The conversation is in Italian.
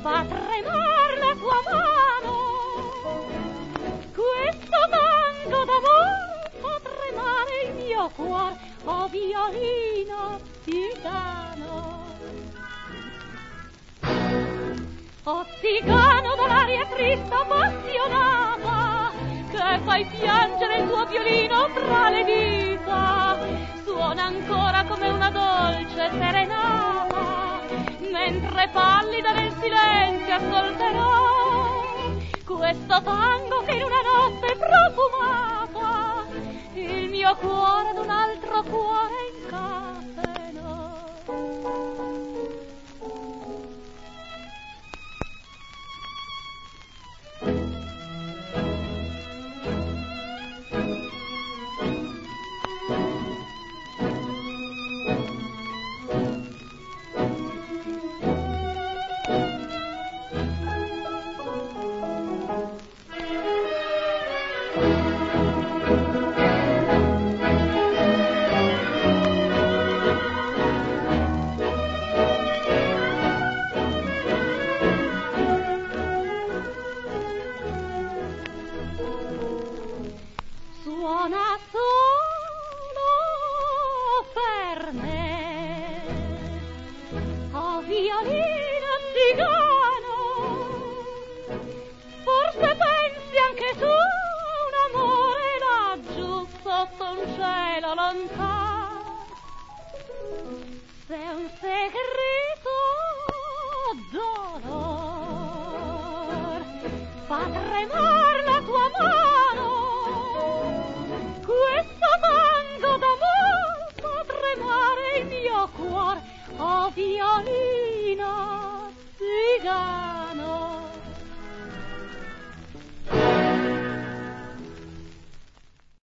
fa tremar la tua mano. Questo tango d'amore fa tremare il mio cuore, oh violino zigano. Oh zigano dall'aria triste appassionata, che fai piangere il tuo violino fra le dita, suona ancora come una dolce serenata, mentre pallida nel silenzio ascolterò questo tango che in una notte profumata il mio cuore ad un altro cuore incatenò. Suona solo per me, oh violino zigano, forse pensi anche tu un amore laggiù sotto un cielo lontano, se un segreto dolor fa tremar la tua mano. Questo tango d'amor fa tremare il mio cuore, oh violino zigano.